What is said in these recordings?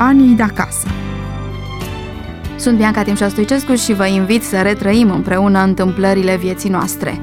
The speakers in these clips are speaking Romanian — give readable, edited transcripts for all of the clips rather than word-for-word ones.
Anii de acasă. Sunt Bianca Timșa Stoicescu și vă invit să retrăim împreună întâmplările vieții noastre.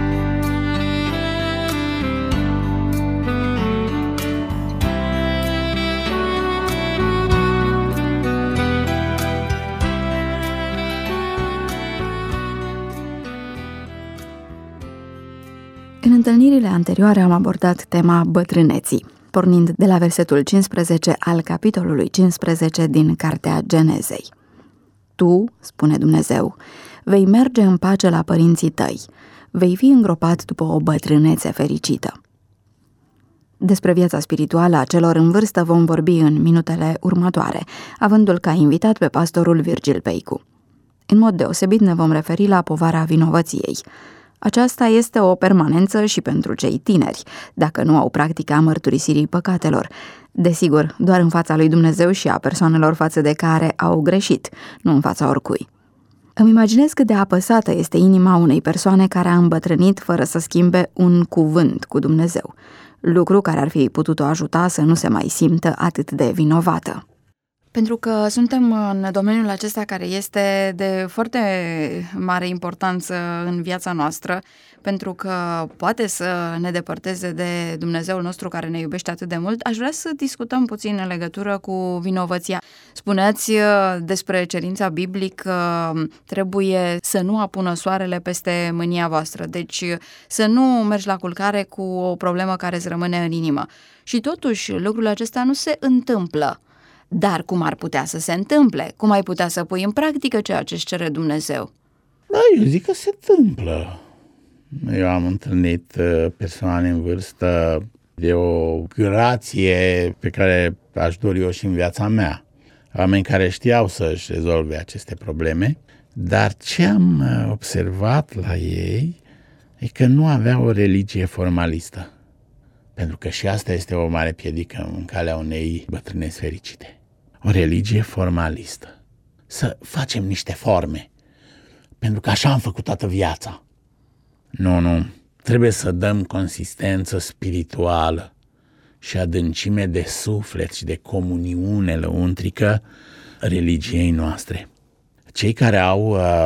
În întâlnirile anterioare am abordat tema bătrâneții, pornind de la versetul 15 al capitolului 15 din Cartea Genezei. Tu, spune Dumnezeu, vei merge în pace la părinții tăi, vei fi îngropat după o bătrânețe fericită. Despre viața spirituală a celor în vârstă vom vorbi în minutele următoare, avându-l ca invitat pe pastorul Virgil Peicu. În mod deosebit ne vom referi la povara vinovăției. Aceasta este o permanență și pentru cei tineri, dacă nu au practica mărturisirii păcatelor. Desigur, doar în fața lui Dumnezeu și a persoanelor față de care au greșit, nu în fața oricui. Îmi imaginez cât de apăsată este inima unei persoane care a îmbătrânit fără să schimbe un cuvânt cu Dumnezeu, lucru care ar fi putut-o ajuta să nu se mai simtă atât de vinovată. Pentru că suntem în domeniul acesta care este de foarte mare importanță în viața noastră, pentru că poate să ne depărteze de Dumnezeul nostru care ne iubește atât de mult, aș vrea să discutăm puțin în legătură cu vinovăția. Spuneați despre cerința biblică că trebuie să nu apună soarele peste mânia voastră, deci să nu mergi la culcare cu o problemă care îți rămâne în inimă. Și totuși lucrul acesta nu se întâmplă. Dar cum ar putea să se întâmple? Cum ai putea să pui în practică ceea ce își cere Dumnezeu? Da, eu zic că se întâmplă. Eu am întâlnit persoane în vârstă de o grație pe care aș dori eu și în viața mea. Oameni care știau să-și rezolve aceste probleme, dar ce am observat la ei e că nu aveau o religie formalistă. Pentru că și asta este o mare piedică în calea unei bătrâneți fericite. O religie formalistă. Să facem niște forme. Pentru că așa am făcut toată viața. Nu. Trebuie să dăm consistență spirituală și adâncime de suflet și de comuniune lăuntrică religiei noastre. Cei care au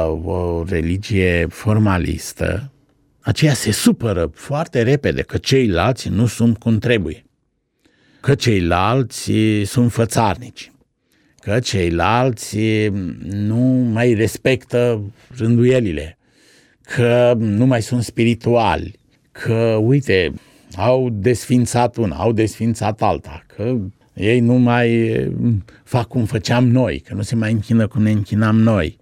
o religie formalistă, aceia se supără foarte repede că ceilalți nu sunt cum trebuie, că ceilalți sunt fățarnici, că ceilalți nu mai respectă rânduielile, că nu mai sunt spirituali, că, uite, au desfințat una, au desfințat alta, că ei nu mai fac cum făceam noi, că nu se mai închină cum ne închinam noi.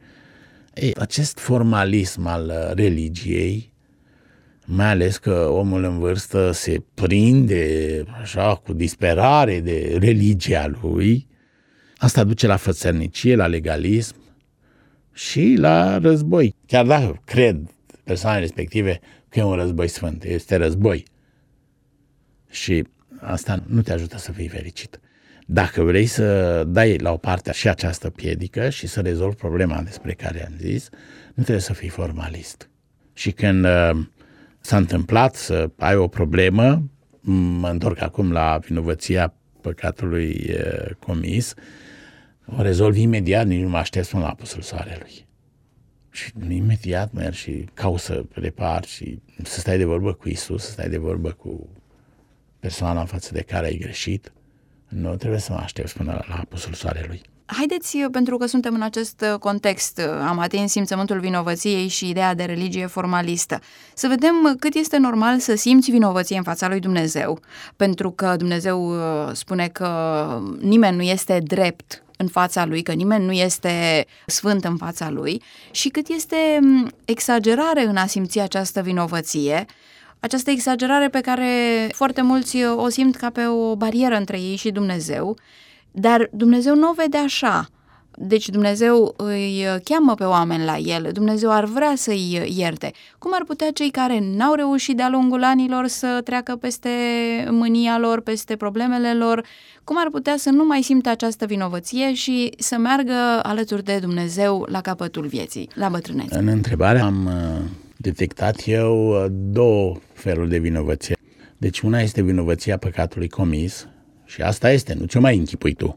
Acest formalism al religiei, mai ales că omul în vârstă se prinde așa cu disperare de religia lui, asta duce la fățărnicie, la legalism și la război. Chiar dacă cred persoanele respective că e un război sfânt, este război. Și asta nu te ajută să fii fericit. Dacă vrei să dai la o parte și această piedică și să rezolvi problema despre care am zis, nu trebuie să fii formalist. Și când s-a întâmplat să ai o problemă, mă întorc acum la vinovăția păcatului comis, o rezolvi imediat, nici nu mă aștept până la apusul soarelui. Și imediat mergi și cauți să repari și să stai de vorbă cu Iisus, să stai de vorbă cu persoana în față de care ai greșit. Nu trebuie să mă aștept până la apusul soarelui. Haideți, pentru că suntem în acest context, am atins simțământul vinovăției și ideea de religie formalistă, să vedem cât este normal să simți vinovăție în fața lui Dumnezeu, pentru că Dumnezeu spune că nimeni nu este drept în fața lui, că nimeni nu este sfânt în fața lui și cât este exagerare în a simți această vinovăție, această exagerare pe care foarte mulți o simt ca pe o barieră între ei și Dumnezeu, dar Dumnezeu nu o vede așa. Deci Dumnezeu îi cheamă pe oameni la El, Dumnezeu ar vrea să-i ierte. Cum ar putea cei care n-au reușit de-a lungul anilor să treacă peste mânia lor, peste problemele lor, cum ar putea să nu mai simtă această vinovăție și să meargă alături de Dumnezeu la capătul vieții, la bătrânețe? În întrebare am detectat eu două feluri de vinovăție. Deci una este vinovăția păcatului comis și asta este, nu ce mai închipui tu.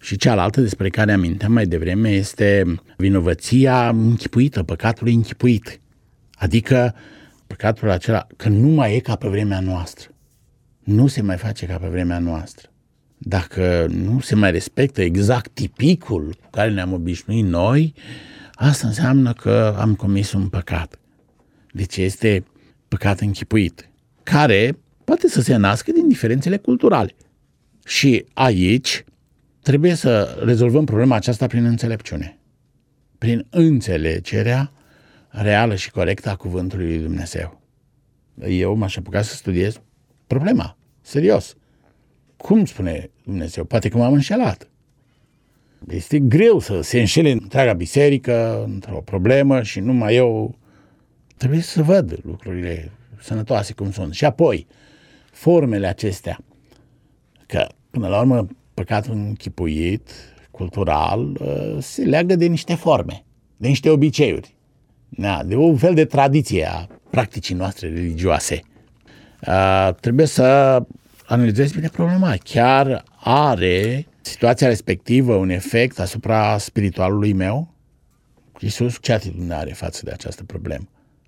Și cealaltă despre care aminteam mai devreme este vinovăția închipuită, păcatul închipuit. Adică păcatul acela că nu mai e ca pe vremea noastră. Nu se mai face ca pe vremea noastră. Dacă nu se mai respectă exact tipicul cu care ne-am obișnuit noi, asta înseamnă că am comis un păcat. Deci este păcat închipuit, care poate să se nască din diferențele culturale. Și aici trebuie să rezolvăm problema aceasta prin înțelepciune, prin înțelegerea reală și corectă a cuvântului lui Dumnezeu. Eu m-aș apuca să studiez problema, serios. Cum spune Dumnezeu? Poate că m-am înșelat. Este greu să se înșele întreaga biserică într-o problemă și numai eu. Trebuie să văd lucrurile sănătoase cum sunt. Și apoi, formele acestea, că până la urmă păcatul închipuit, cultural, se leagă de niște forme, de niște obiceiuri, de un fel de tradiție a practicii noastre religioase. Trebuie să analizezi bine problema. Chiar are situația respectivă un efect asupra spiritualului meu? Iisus ce atitudine are față de această problemă?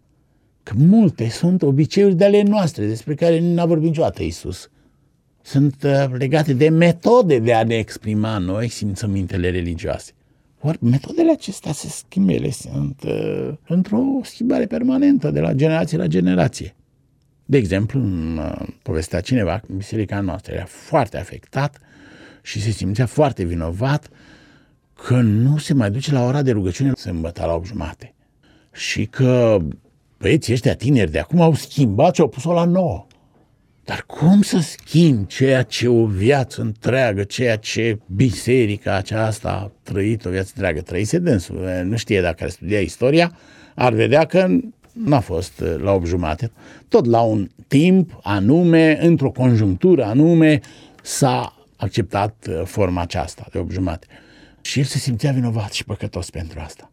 Că multe sunt obiceiuri de ale noastre, despre care nu a vorbit niciodată Iisus. Sunt legate de metode de a ne exprima noi simțămintele religioase. Ori metodele acestea se schimbă, ele sunt într-o schimbare permanentă de la generație la generație. De exemplu, povestea cineva că biserica noastră era foarte afectat și se simțea foarte vinovat că nu se mai duce la ora de rugăciune sâmbătă la 8:30. Și că băieții ăștia tineri de acum au schimbat și au pus-o la 9. Dar cum să schimbi ceea ce o viață întreagă, ceea ce biserica aceasta a trăit o viață întreagă? Trăise dânsul, nu știe dacă ar studia istoria, ar vedea că n-a fost la 8:30. Tot la un timp anume, într-o conjunctură anume, s-a acceptat forma aceasta de 8:30. Și el se simțea vinovat și păcătos pentru asta.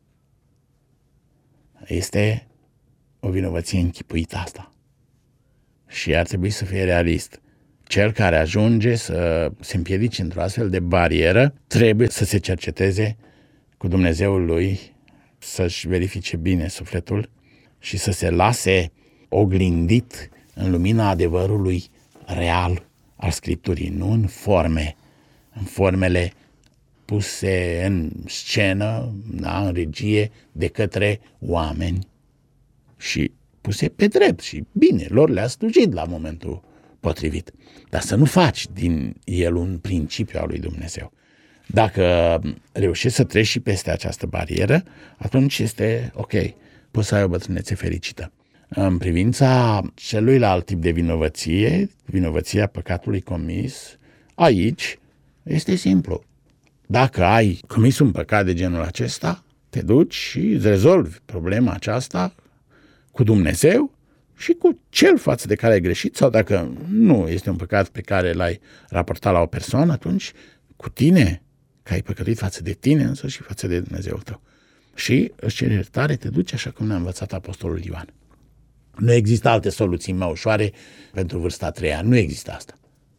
Este o vinovăție închipuită asta. Și ar trebui să fie realist. Cel care ajunge să se împiedice într-o astfel de barieră trebuie să se cerceteze cu Dumnezeul lui, să-și verifice bine sufletul și să se lase oglindit în lumina adevărului real al Scripturii, nu în forme, în formele puse în scenă, în regie de către oameni și puse pe drept și bine, lor le-a slujit la momentul potrivit. Dar să nu faci din el un principiu al lui Dumnezeu. Dacă reușești să treci și peste această barieră, atunci este ok, poți să ai o bătrânețe fericită. În privința celuilalt tip de vinovăție, vinovăția păcatului comis, aici este simplu. Dacă ai comis un păcat de genul acesta, te duci și îți rezolvi problema aceasta cu Dumnezeu și cu cel față de care ai greșit, sau dacă nu este un păcat pe care l-ai raportat la o persoană, atunci cu tine, că ai păcătuit față de tine însă și față de Dumnezeul tău. Și îți ceri iertare, te duci așa cum ne-a învățat Apostolul Ioan. Nu există alte soluții mai ușoare pentru vârsta a treia, nu există asta.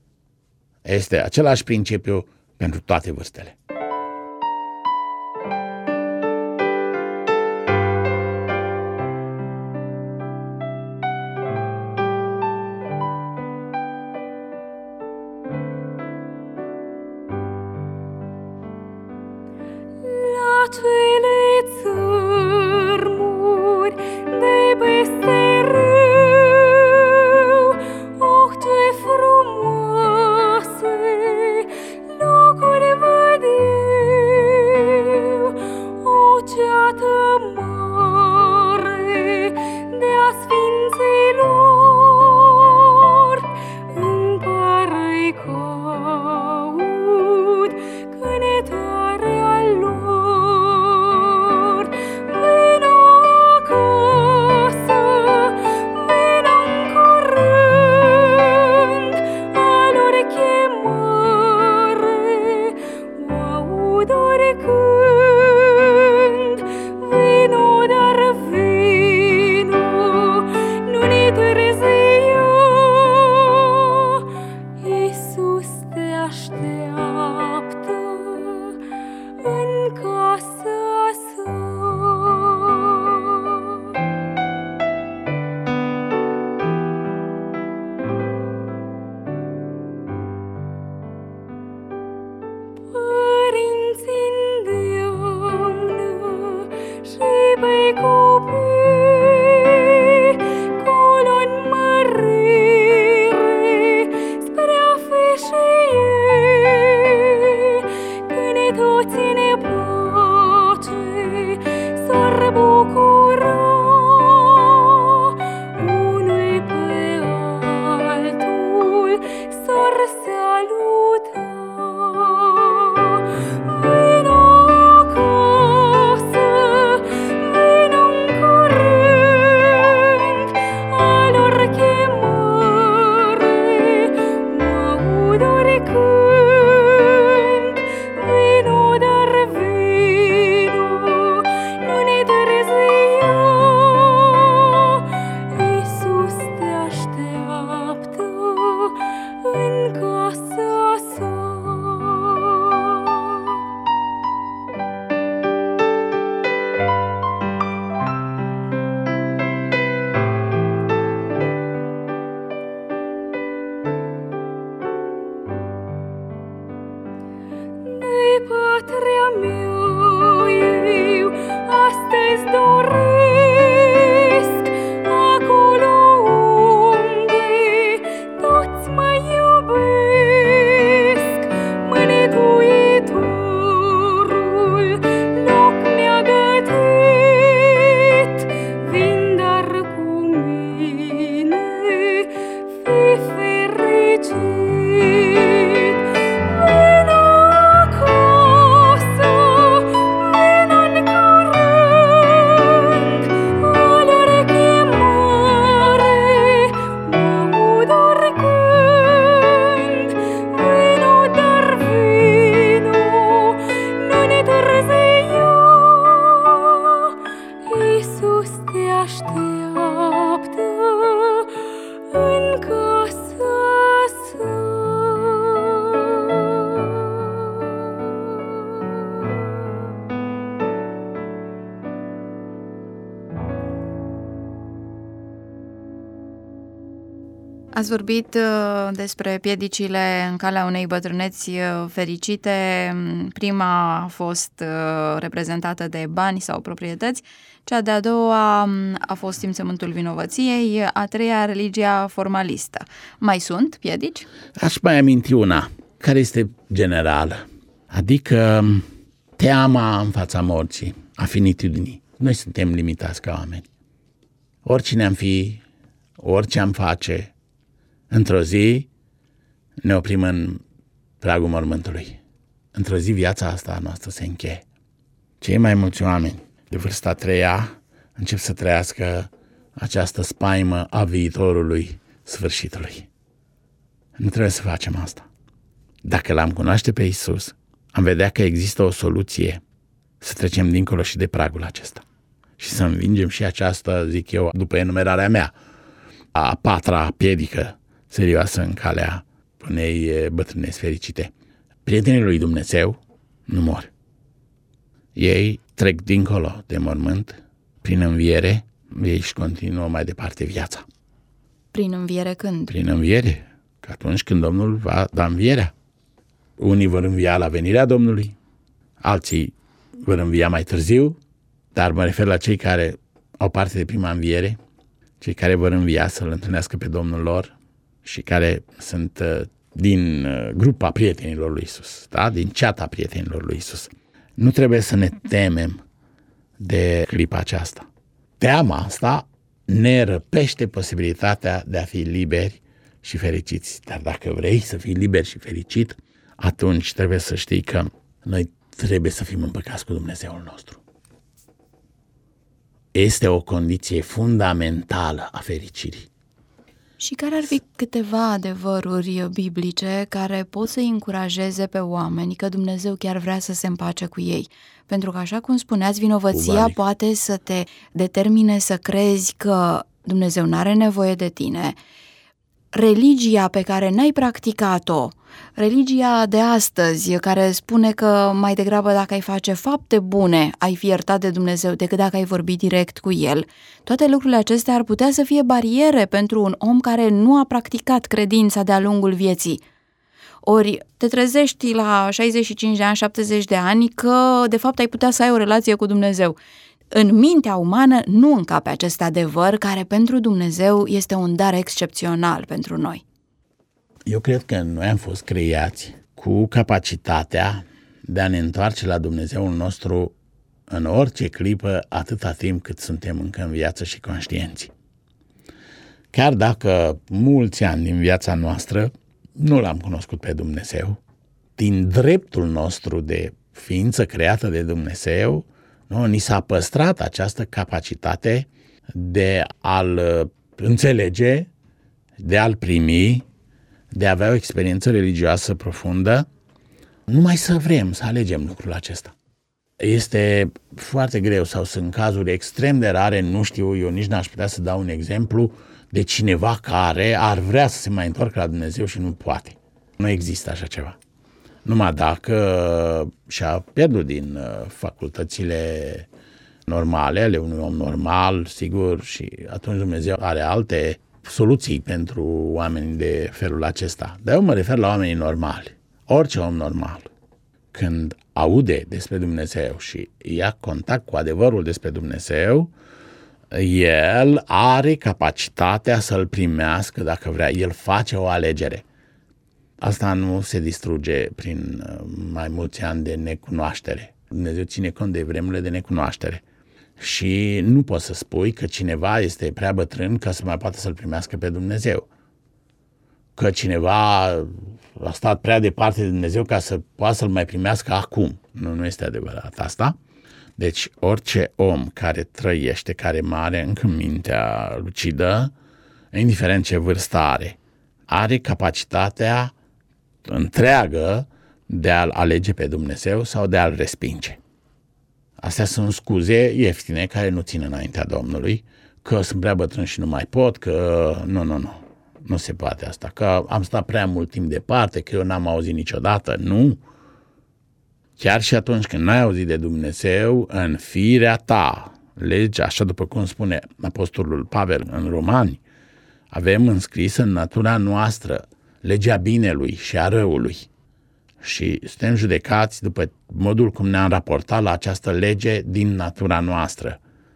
Este același principiu pentru toate vârstele. Iisus te așteaptă. când, vino, dar vino, nu ne târzia. Iisus te așteaptă în casa sa. De patria mea eu astăzi doresc, acolo unde toți mă iubesc, Mântuitorul loc mi-a gătit. Vin dar cu mine, fii fericit. Vin acasă, vin în curând, alor chemare, mă aud oricând. Vino, dar vino, nu ne târzia. Iisus te așteaptă în casa sa. Ați vorbit despre piedicile în calea unei bătrâneți fericite. Prima a fost reprezentată de bani sau proprietăți, cea de-a doua a fost simțământul vinovăției, a treia religia formalistă. Mai sunt piedici? Aș mai aminti una, care este generală, adică teama în fața morții, a finitudinii. Noi suntem limitați ca oameni. Oricine am fi, orice am face, într-o zi ne oprim în pragul mormântului. Într-o zi viața asta a noastră se încheie. Cei mai mulți oameni de vârsta a treia încep să trăiască această spaimă a viitorului sfârșitului. Nu trebuie să facem asta. Dacă l-am cunoaște pe Iisus, am vedea că există o soluție să trecem dincolo și de pragul acesta și să învingem și această, zic eu, după enumerarea mea, a patra piedică serioasă în calea unei bătrâneți fericite. Prietenii lui Dumnezeu nu mor. Ei trec dincolo de mormânt, prin înviere, ei își continuă mai departe viața. Prin înviere când? Prin înviere, că atunci când Domnul va da învierea. Unii vor învia la venirea Domnului, alții vor învia mai târziu, dar mă refer la cei care au parte de prima înviere, cei care vor învia să-L întâlnească pe Domnul lor și care sunt din grupa prietenilor lui Iisus, da? Din ceata prietenilor lui Iisus. Nu trebuie să ne temem de clipa aceasta. Teama asta ne răpește posibilitatea de a fi liberi și fericiți. Dar dacă vrei să fii liber și fericit, atunci trebuie să știi că noi trebuie să fim împăcați cu Dumnezeul nostru. Este o condiție fundamentală a fericirii. Și care ar fi câteva adevăruri biblice care pot să-i încurajeze pe oameni că Dumnezeu chiar vrea să se împace cu ei? Pentru că, așa cum spuneați, vinovăția poate să te determine să crezi că Dumnezeu n-are nevoie de tine. Religia pe care n-ai practicat-o, religia de astăzi, care spune că mai degrabă dacă ai face fapte bune, ai fi iertat de Dumnezeu decât dacă ai vorbi direct cu El. Toate lucrurile acestea ar putea să fie bariere pentru un om care nu a practicat credința de-a lungul vieții. Ori te trezești la 65 de ani, 70 de ani că de fapt ai putea să ai o relație cu Dumnezeu. În mintea umană nu încape acest adevăr care pentru Dumnezeu este un dar excepțional pentru noi. Eu cred că noi am fost creați cu capacitatea de a ne întoarce la Dumnezeul nostru în orice clipă, atâta timp cât suntem încă în viață și conștienți. Chiar dacă mulți ani din viața noastră nu l-am cunoscut pe Dumnezeu, din dreptul nostru de ființă creată de Dumnezeu, nu, ni s-a păstrat această capacitate de a-L înțelege, de a-L primi, de a avea o experiență religioasă profundă, numai să vrem să alegem lucrul acesta. Este foarte greu sau sunt cazuri extrem de rare, nu știu, eu nici n-aș putea să dau un exemplu de cineva care ar vrea să se mai întoarcă la Dumnezeu și nu poate. Nu există așa ceva. Numai dacă și-a pierdut din facultățile normale, ale unui om normal, sigur, și atunci Dumnezeu are alte soluții pentru oameni de felul acesta. Dar eu mă refer la oamenii normali. Orice om normal, când aude despre Dumnezeu și ia contact cu adevărul despre Dumnezeu, el are capacitatea să-l primească dacă vrea. El face o alegere. Asta nu se distruge prin mai mulți ani de necunoaștere. Dumnezeu ține cont de vremurile de necunoaștere. Și nu poți să spui că cineva este prea bătrân ca să mai poată să-l primească pe Dumnezeu. Că cineva a stat prea departe de Dumnezeu ca să poată să-l mai primească acum. Nu este adevărat asta. Deci orice om care trăiește, care are încă mintea lucidă, indiferent ce vârstă are capacitatea întreagă de a-l alege pe Dumnezeu sau de a-l respinge. Astea sunt scuze ieftine care nu țin înaintea Domnului, că sunt prea bătrân și nu mai pot, că nu se poate asta, că am stat prea mult timp departe, că eu n-am auzit niciodată. Nu. Chiar și atunci când n-ai auzit de Dumnezeu, în firea ta, legea, așa după cum spune apostolul Pavel în Romani, avem înscris în natura noastră legea binelui și a răului. Și suntem judecați după modul cum ne-am raportat la această lege din natura noastră.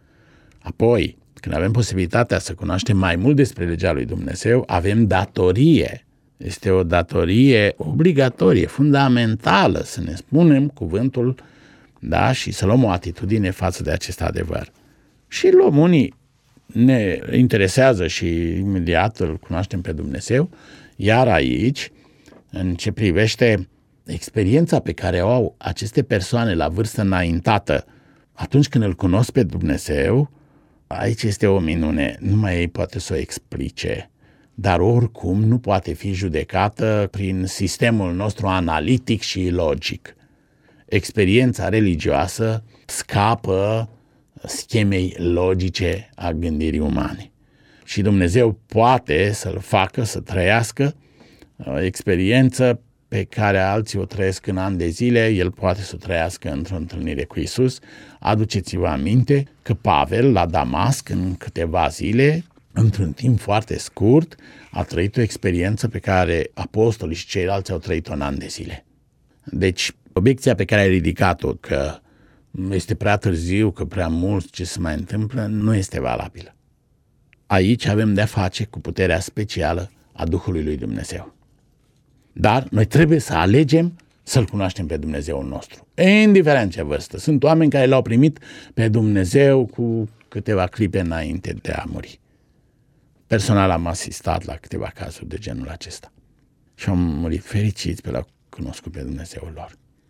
Apoi, când avem posibilitatea să cunoaștem mai mult despre legea lui Dumnezeu, avem datorie. Este o datorie obligatorie, fundamentală, să ne spunem cuvântul, da, și să luăm o atitudine față de acest adevăr. Și luăm unii, ne interesează și imediat îl cunoaștem pe Dumnezeu, iar aici, în ce privește experiența pe care o au aceste persoane la vârstă înaintată, atunci când îl cunosc pe Dumnezeu, aici este o minune, numai ei poate să o explice, dar oricum nu poate fi judecată prin sistemul nostru analitic și logic. Experiența religioasă scapă schemei logice a gândirii umane. Și Dumnezeu poate să-l facă, să trăiască o experiență pe care alții o trăiesc în ani de zile, el poate să o trăiască într-o întâlnire cu Iisus. Aduceți-vă aminte că Pavel la Damasc în câteva zile, într-un timp foarte scurt, a trăit o experiență pe care apostolii și ceilalți au trăit-o în ani de zile. Deci, obiecția pe care ai ridicat-o, că este prea târziu, că prea mult ce se mai întâmplă, nu este valabilă. Aici avem de-a face cu puterea specială a Duhului lui Dumnezeu. Dar noi trebuie să alegem să-L cunoaștem pe Dumnezeul nostru, indiferent ce vârstă. Sunt oameni care l-au primit pe Dumnezeu cu câteva clipe înainte de a muri. Personal am asistat la câteva cazuri de genul acesta. Și am murit fericiți pe l-au cunoscut pe Dumnezeul lor.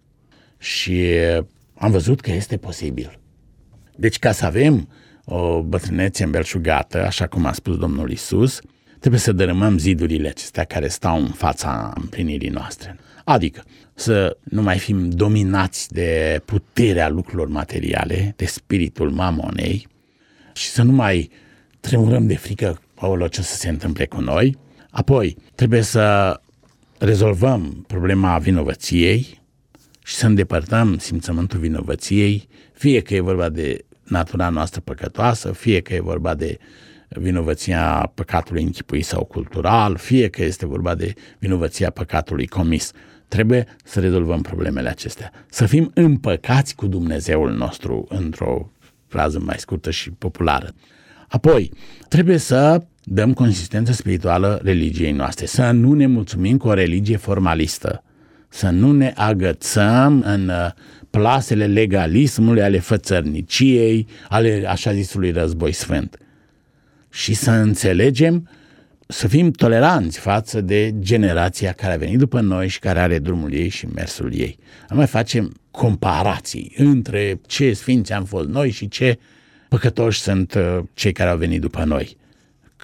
Și am văzut că este posibil. Deci ca să avem o bătrânețe îmbelșugată, așa cum a spus Domnul Iisus, trebuie să dărâmăm zidurile acestea care stau în fața împlinirii noastre. Adică să nu mai fim dominați de puterea lucrurilor materiale, de spiritul mamonei și să nu mai tremurăm de frică, aoleo, ce să se întâmple cu noi. Apoi trebuie să rezolvăm problema vinovăției și să îndepărtăm simțământul vinovăției, fie că e vorba de natura noastră păcătoasă, fie că e vorba de vinovăția păcatului închipuit sau cultural, fie că este vorba de vinovăția păcatului comis. Trebuie să rezolvăm problemele acestea. Să fim împăcați cu Dumnezeul nostru, într-o frază mai scurtă și populară. Apoi, trebuie să dăm consistență spirituală religiei noastre, să nu ne mulțumim cu o religie formalistă, să nu ne agățăm în plasele legalismului, ale fățărniciei, ale așa zisului război sfânt. Și să înțelegem, să fim toleranți față de generația care a venit după noi și care are drumul ei și mersul ei. Nu mai facem comparații între ce sfinți am fost noi și ce păcătoși sunt cei care au venit după noi.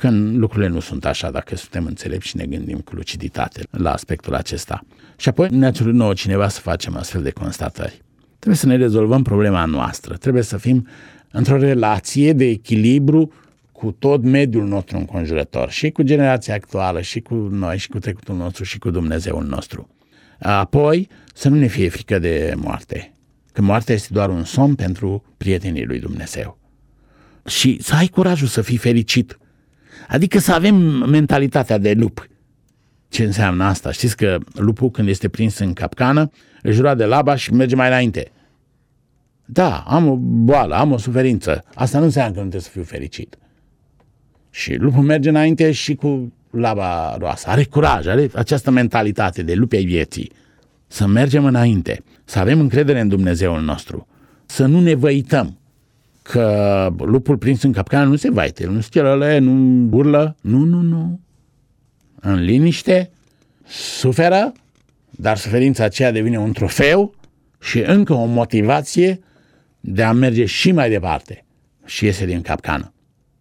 când lucrurile nu sunt așa, dacă suntem înțelepți și ne gândim cu luciditate la aspectul acesta. Și apoi ne-a cerut nouă cineva să facem astfel de constatări. Trebuie să ne rezolvăm problema noastră, trebuie să fim într-o relație de echilibru cu tot mediul nostru înconjurător, și cu generația actuală, și cu noi, și cu trecutul nostru, și cu Dumnezeul nostru. Apoi, să nu ne fie frică de moarte, că moartea este doar un somn pentru prietenii lui Dumnezeu. Și să ai curajul să fii fericit, adică să avem mentalitatea de lup. Ce înseamnă asta? Știți că lupul, când este prins în capcană, își roade laba și merge mai înainte. Da, am o boală, am o suferință. Asta nu înseamnă că nu trebuie să fiu fericit. Și lupul merge înainte și cu laba roasă. Are curaj, are această mentalitate de lupi ai vieții. Să mergem înainte, să avem încredere în Dumnezeul nostru, să nu ne văităm că lupul prins în capcană nu se vaită, nu stelăle, nu urlă, nu. În liniște, suferă, dar suferința aceea devine un trofeu și încă o motivație de a merge și mai departe și iese din capcană.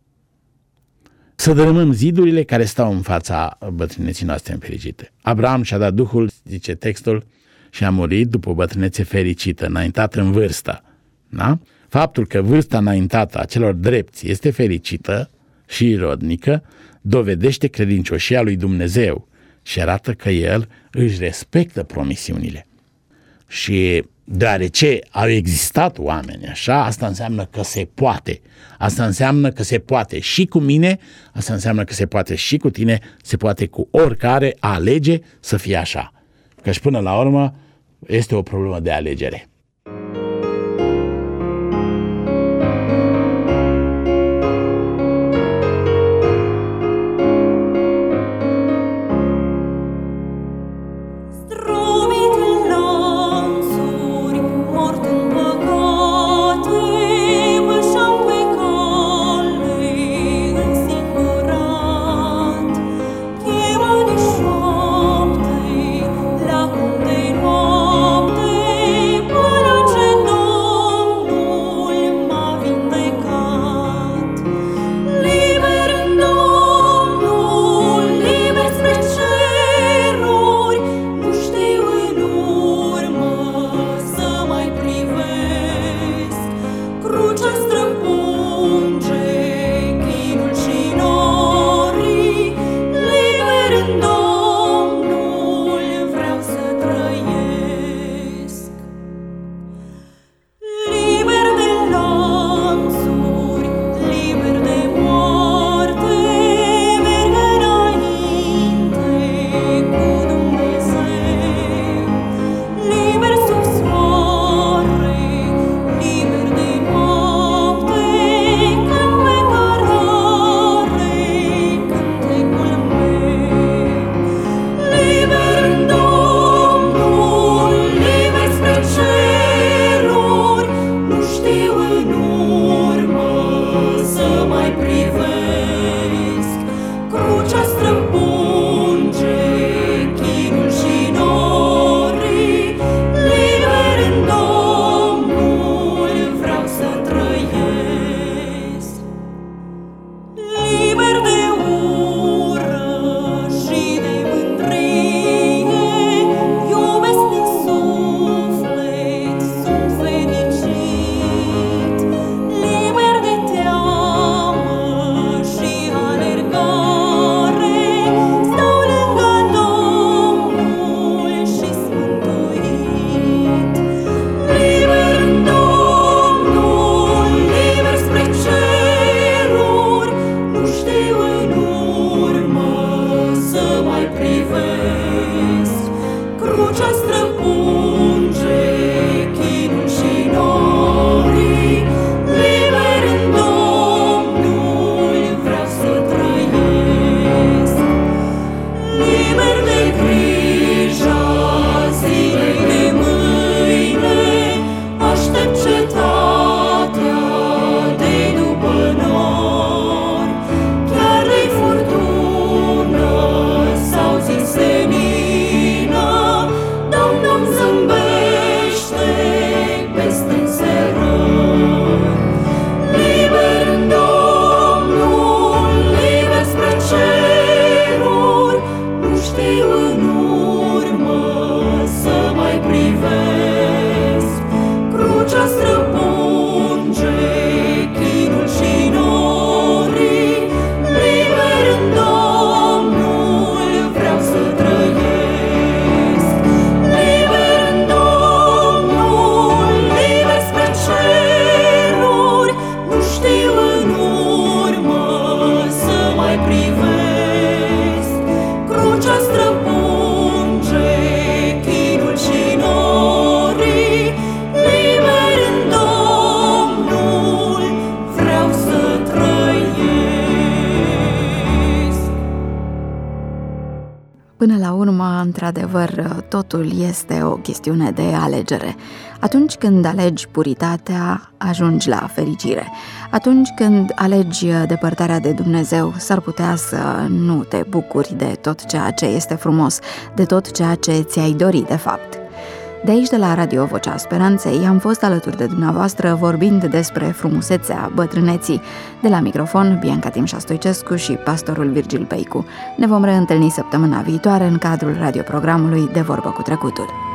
Să dărâmăm zidurile care stau în fața bătrâneții noastre fericite. Abraham și-a dat Duhul, zice textul, și a murit după o bătrânețe fericită, înaintată în vârstă. Da? Faptul că vârsta înaintată a celor drepți este fericită și rodnică dovedește credincioșia lui Dumnezeu și arată că El își respectă promisiunile. Și deoarece au existat oameni așa, asta înseamnă că se poate. Asta înseamnă că se poate și cu mine, asta înseamnă că se poate și cu tine, se poate cu oricare alege să fie așa. Căci până la urmă este o problemă de alegere. Zâmbet într-adevăr, totul este o chestiune de alegere. Atunci când alegi puritatea, ajungi la fericire. Atunci când alegi depărtarea de Dumnezeu, s-ar putea să nu te bucuri de tot ceea ce este frumos, de tot ceea ce ți-ai dori de fapt. De aici, de la Radio Vocea Speranței, am fost alături de dumneavoastră vorbind despre frumusețea bătrâneții. De la microfon, Bianca Timșa Stoicescu și pastorul Virgil Peicu. Ne vom reîntâlni săptămâna viitoare în cadrul radioprogramului De Vorbă cu Trecutul.